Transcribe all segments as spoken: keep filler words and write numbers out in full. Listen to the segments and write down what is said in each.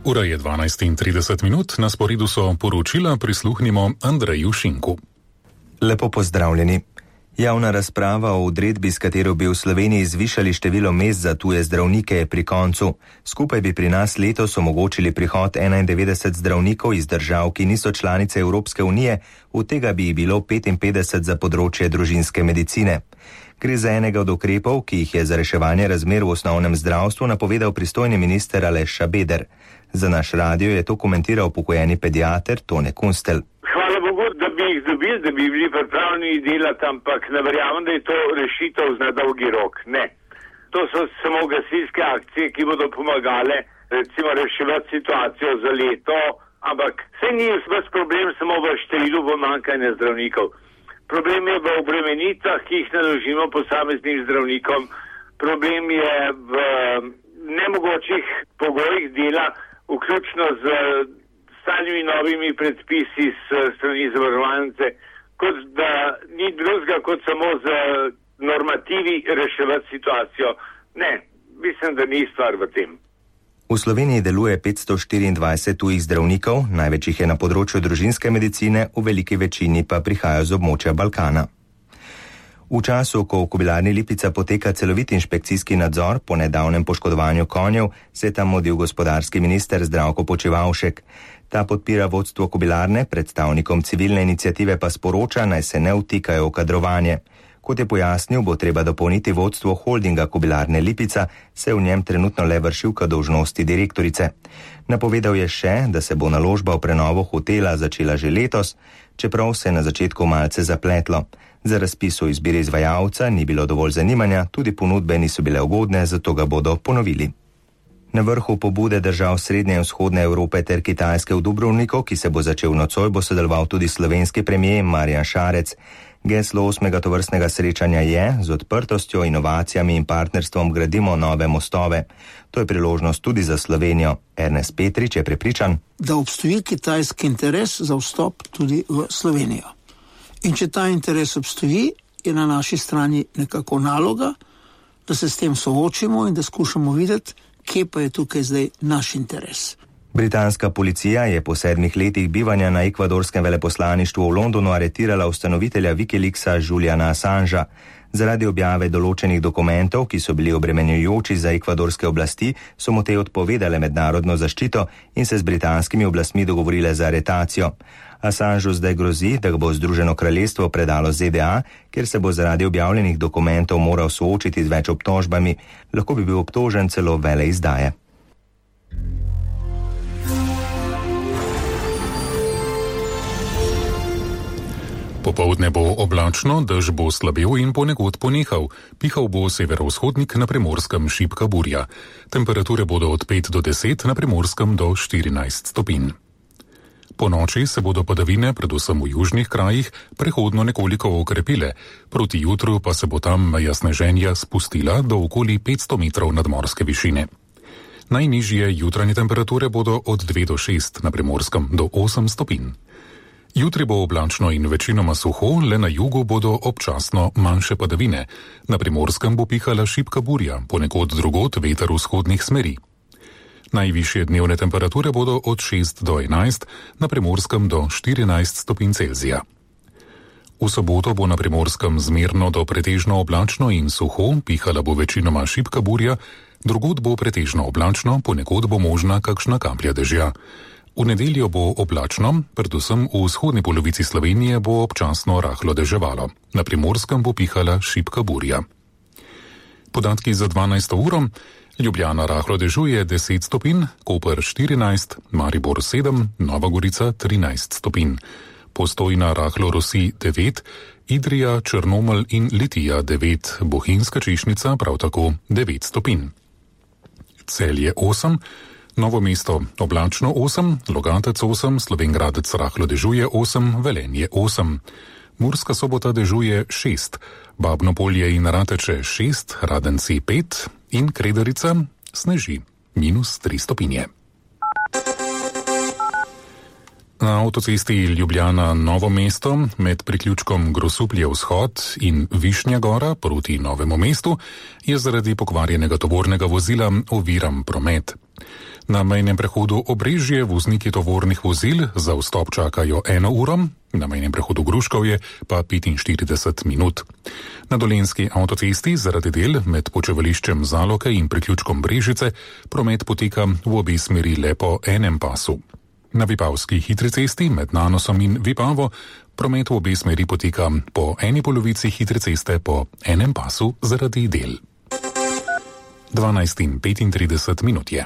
Ura je dvanajst in trideset minut, na sporedu so poročila, prisluhnimo Andreju Šinku. Lepo pozdravljeni. Javna razprava o odredbi, s katero bi v Sloveniji zvišali število mest za tuje zdravnike, je pri koncu. Skupaj bi pri nas letos omogočili prihod enaindevetdeset zdravnikov iz držav, ki niso članice Evropske unije, od tega bi jih bilo petinpetdeset za področje družinske medicine. Gre za enega od ukrepov, ki jih je za reševanje razmer v osnovnem zdravstvu napovedal pristojni minister Aleš Šabeder. Za naš radio je to komentiral upokojeni pediater Tone Kunstelj. Hvala Bogu, da bi jih dobili, da bi bili pripravljeni delati, ampak ne verjamem, da je to rešitev za dolgi rok. Ne. To so samo gasilske akcije, ki bodo pomagale recimo reševati situacijo za leto, ampak vse ni ves problem samo v številu pomanjkanja zdravnikov. Problem je v obremenitvah, ki jih naložimo posameznim zdravnikom. Problem je v nemogočih pogojih dela, vključno z stalnimi novimi predpisi s strani zavarovalnice, kot da ni drugega kot samo z normativi reševati situacijo. Ne, mislim, da ni stvar v tem. V Sloveniji deluje petsto štiriindvajset tujih zdravnikov, največ jih je na področju družinske medicine, v veliki večini pa prihajajo z območja Balkana. V času, ko v Kobilarni Lipica poteka celovit inšpekcijski nadzor po nedavnem poškodovanju konjev, se je tam modil gospodarski minister Zdravko Počivalšek. Ta podpira vodstvo Kobilarne, predstavnikom civilne iniciative pa sporoča, naj se ne vtikajo v kadrovanje. Kot je pojasnil, bo treba dopolniti vodstvo holdinga Kobilarne Lipica, se v njem trenutno le vršilka dolžnosti direktorice. Napovedal je še, da se bo naložba v prenovo hotela začela že letos, čeprav se je na začetku malce zapletlo. Za razpis o izbiri izvajalca ni bilo dovolj zanimanja, tudi ponudbe niso bile ugodne, zato ga bodo ponovili. Na vrhu pobude držav Srednje in Vzhodne Evrope ter Kitajske v Dubrovniku, ki se bo začel nocoj, bo sodeloval tudi slovenski premier Marjan Šarec. Geslo osmega tovrstnega srečanja je: z odprtostjo, inovacijami in partnerstvom gradimo nove mostove. To je priložnost tudi za Slovenijo. Ernest Petrič je prepričan, da obstoji kitajski interes za vstop tudi v Slovenijo. In če ta interes obstoji, je na naši strani nekako naloga, da se s tem soočimo in da skušamo videti, kje pa je tukaj zdaj naš interes. Britanska policija je po sedmih letih bivanja na ekvadorskem veleposlaništvu v Londonu aretirala ustanovitelja Wikileaksa Juliana Assangea. Zaradi objave določenih dokumentov, ki so bili obremenjujoči za ekvadorske oblasti, so mu te odpovedale mednarodno zaščito in se z britanskimi oblastmi dogovorile za aretacijo. Assangeu zdaj grozi, da ga bo Združeno kraljestvo predalo Z D A, ker se bo zaradi objavljenih dokumentov moral soočiti z več obtožbami. Lahko bi bil obtožen celo veleizdaje. Popoldne bo oblačno, dež bo slabel in ponekod ponehal. Pihal bo severovzhodnik, na Primorskem šibka burja. Temperature bodo od pet do deset, na Primorskem do štirinajst stopinj. Po noči se bodo padavine, predvsem v južnih krajih, prehodno nekoliko okrepile. Proti jutru pa se bo tam meja sneženja spustila do okoli petsto metrov nadmorske višine. Najnižje jutranje temperature bodo od dve do šest, na Primorskem do osem stopinj. Jutri bo oblačno in večinoma suho, le na jugu bodo občasno manjše padavine. Na Primorskem bo pihala šibka burja, ponekod drugod veter vzhodnih smeri. Najvišje dnevne temperature bodo od šest do enajst, na Primorskem do štirinajst stopinj Celzija. V soboto bo na Primorskem zmerno do pretežno oblačno in suho, pihala bo večinoma šibka burja, drugod bo pretežno oblačno, ponekod bo možna kakšna kaplja dežja. V nedeljo bo oblačno, predvsem v vzhodni polovici Slovenije bo občasno rahlo deževalo. Na Primorskem bo pihala šibka burja. Podatki za dvanajsto uro. Ljubljana rahlo dežuje deset stopinj, Koper štirinajst, Maribor sedem, Nova Gorica trinajst stopinj. Postojna rahlo rosi devet, Idrija, Črnomelj in Litija devet, Bohinjska Češnica prav tako devet stopinj. Celje osem, Novo mesto oblačno osem, Logatec osem, Slovenj Gradec rahlo dežuje osem, Velenje osem. Murska Sobota dežuje šest, Babno Polje in Rateče šest, Radenci pet in Kredarica sneži minus tri stopinje. Na avtocesti Ljubljana-Novo mesto med priključkom Grosuplje vzhod in Višnja Gora proti Novemu mestu je zaradi pokvarjenega tovornega vozila oviran promet. Na mejnem prehodu Obrežje vozniki tovornih vozil za vstop čakajo eno uro, na mejnem prehodu Gruškovje pa petinštirideset minut. Na Dolenjski avtocesti zaradi del med počivališčem Zaloke in priključkom Brežice promet poteka v obe smeri le po enem pasu. Na Vipavski hitri cesti med Nanosom in Vipavo promet v obe smeri poteka po eni polovici hitre ceste po enem pasu zaradi del. dvanajst in petintrideset minut je.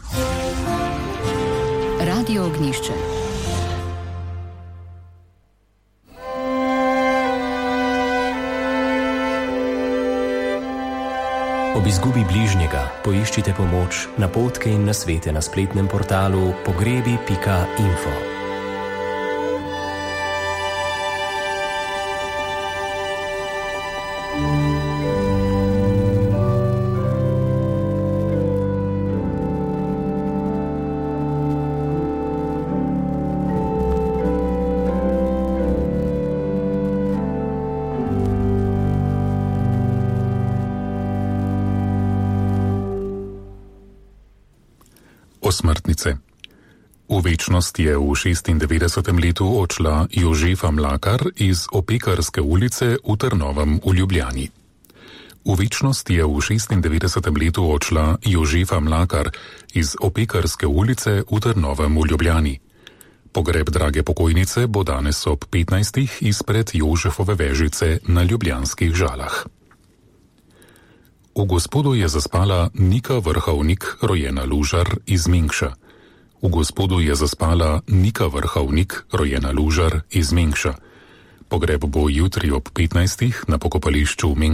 Radio Ognjišče. Ob izgubi bližnjega poiščite pomoč, napotke in nasvete na spletnem portalu pogrebi pika info. Osmrtnice. V večnost je v šestindevetdesetem letu odšla Jožefa Mlakar iz Opekarske ulice v Trnovem v Ljubljani. V večnost je v šestindevetdesetem letu odšla Jožefa Mlakar iz Opekarske ulice v Trnovem v Ljubljani. Pogreb drage pokojnice bo danes ob petnajstih izpred Jožefove vežice na ljubljanskih Žalah. V Gospodu je zaspala Nika Vrhovnik, rojena Lužar iz Mengša. V Gospodu je zaspala Nika Vrhovnik, rojena Lužar iz Mengša. Pogreb bo jutri ob petnajstih na pokopališču v Mengšu.